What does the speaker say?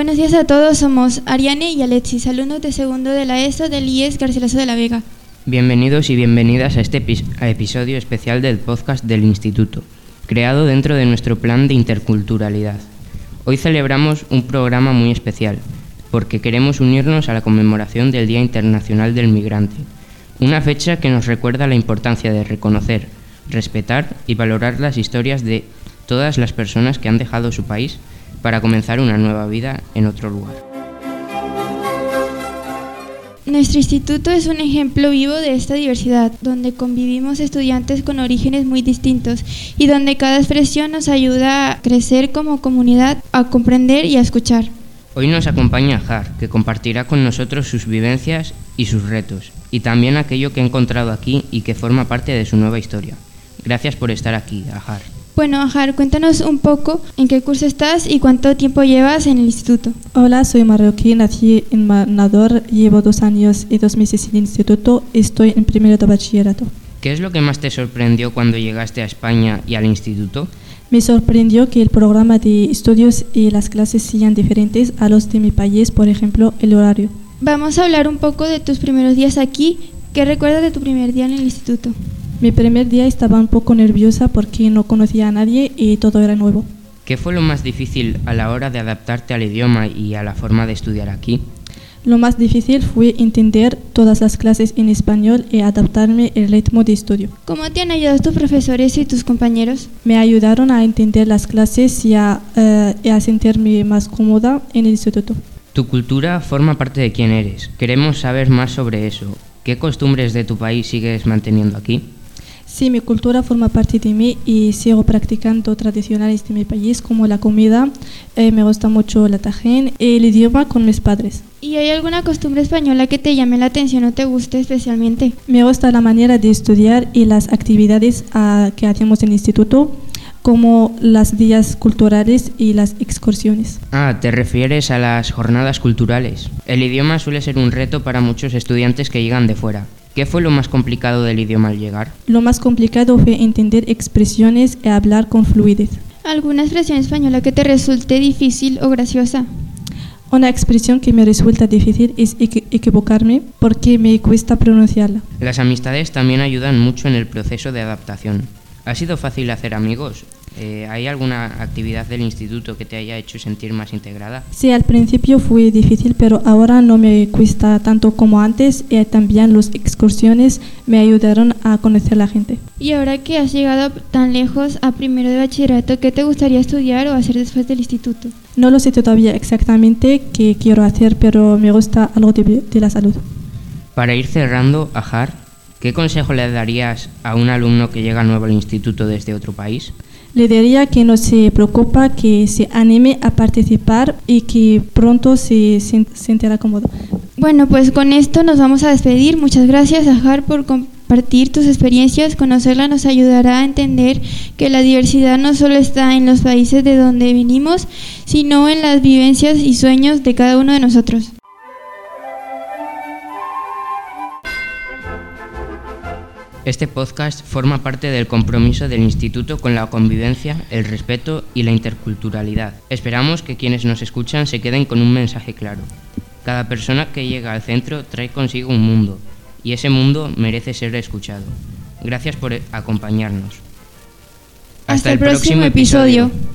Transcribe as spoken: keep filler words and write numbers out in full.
Buenos días a todos, somos Ariane y Alexis, alumnos de segundo de la ESO del I E S Garcilaso de la Vega. Bienvenidos y bienvenidas a este epi- a episodio especial del podcast del Instituto, creado dentro de nuestro plan de interculturalidad. Hoy celebramos un programa muy especial, porque queremos unirnos a la conmemoración del Día Internacional del Migrante, una fecha que nos recuerda la importancia de reconocer, respetar y valorar las historias de todas las personas que han dejado su país para comenzar una nueva vida en otro lugar. Nuestro instituto es un ejemplo vivo de esta diversidad, donde convivimos estudiantes con orígenes muy distintos y donde cada expresión nos ayuda a crecer como comunidad, a comprender y a escuchar. Hoy nos acompaña Ajar, que compartirá con nosotros sus vivencias y sus retos, y también aquello que ha encontrado aquí y que forma parte de su nueva historia. Gracias por estar aquí, Ajar. Bueno, Ajar, cuéntanos un poco en qué curso estás y cuánto tiempo llevas en el instituto. Hola, soy marroquí, nací en Manador, llevo dos años y dos meses en el instituto, estoy en primero de bachillerato. ¿Qué es lo que más te sorprendió cuando llegaste a España y al instituto? Me sorprendió que el programa de estudios y las clases sean diferentes a los de mi país, por ejemplo, el horario. Vamos a hablar un poco de tus primeros días aquí. ¿Qué recuerdas de tu primer día en el instituto? Mi primer día estaba un poco nerviosa porque no conocía a nadie y todo era nuevo. ¿Qué fue lo más difícil a la hora de adaptarte al idioma y a la forma de estudiar aquí? Lo más difícil fue entender todas las clases en español y adaptarme al ritmo de estudio. ¿Cómo te han ayudado tus profesores y tus compañeros? Me ayudaron a entender las clases y a, uh, y a sentirme más cómoda en el instituto. Tu cultura forma parte de quién eres. Queremos saber más sobre eso. ¿Qué costumbres de tu país sigues manteniendo aquí? Sí, mi cultura forma parte de mí y sigo practicando tradicionales de mi país como la comida, eh, me gusta mucho la tajín y el idioma con mis padres. ¿Y hay alguna costumbre española que te llame la atención o te guste especialmente? Me gusta la manera de estudiar y las actividades uh, que hacemos en el instituto, como las días culturales y las excursiones. Ah, te refieres a las jornadas culturales. El idioma suele ser un reto para muchos estudiantes que llegan de fuera. ¿Qué fue lo más complicado del idioma al llegar? Lo más complicado fue entender expresiones y hablar con fluidez. ¿Alguna expresión española que te resulte difícil o graciosa? Una expresión que me resulta difícil es equ- equivocarme porque me cuesta pronunciarla. Las amistades también ayudan mucho en el proceso de adaptación. ¿Ha sido fácil hacer amigos? Eh, ¿Hay alguna actividad del instituto que te haya hecho sentir más integrada? Sí, al principio fue difícil, pero ahora no me cuesta tanto como antes y también las excursiones me ayudaron a conocer a la gente. Y ahora que has llegado tan lejos a primero de bachillerato, ¿qué te gustaría estudiar o hacer después del instituto? No lo sé todavía exactamente qué quiero hacer, pero me gusta algo de, de la salud. Para ir cerrando, Ajar, ¿qué consejo le darías a un alumno que llega nuevo al instituto desde otro país? Le diría que no se preocupa, que se anime a participar y que pronto se sentirá cómodo. Bueno, pues con esto nos vamos a despedir. Muchas gracias, Ajar, por compartir tus experiencias. Conocerla nos ayudará a entender que la diversidad no solo está en los países de donde venimos, sino en las vivencias y sueños de cada uno de nosotros. Este podcast forma parte del compromiso del Instituto con la convivencia, el respeto y la interculturalidad. Esperamos que quienes nos escuchan se queden con un mensaje claro. Cada persona que llega al centro trae consigo un mundo, y ese mundo merece ser escuchado. Gracias por acompañarnos. Hasta, Hasta el próximo, próximo episodio. episodio.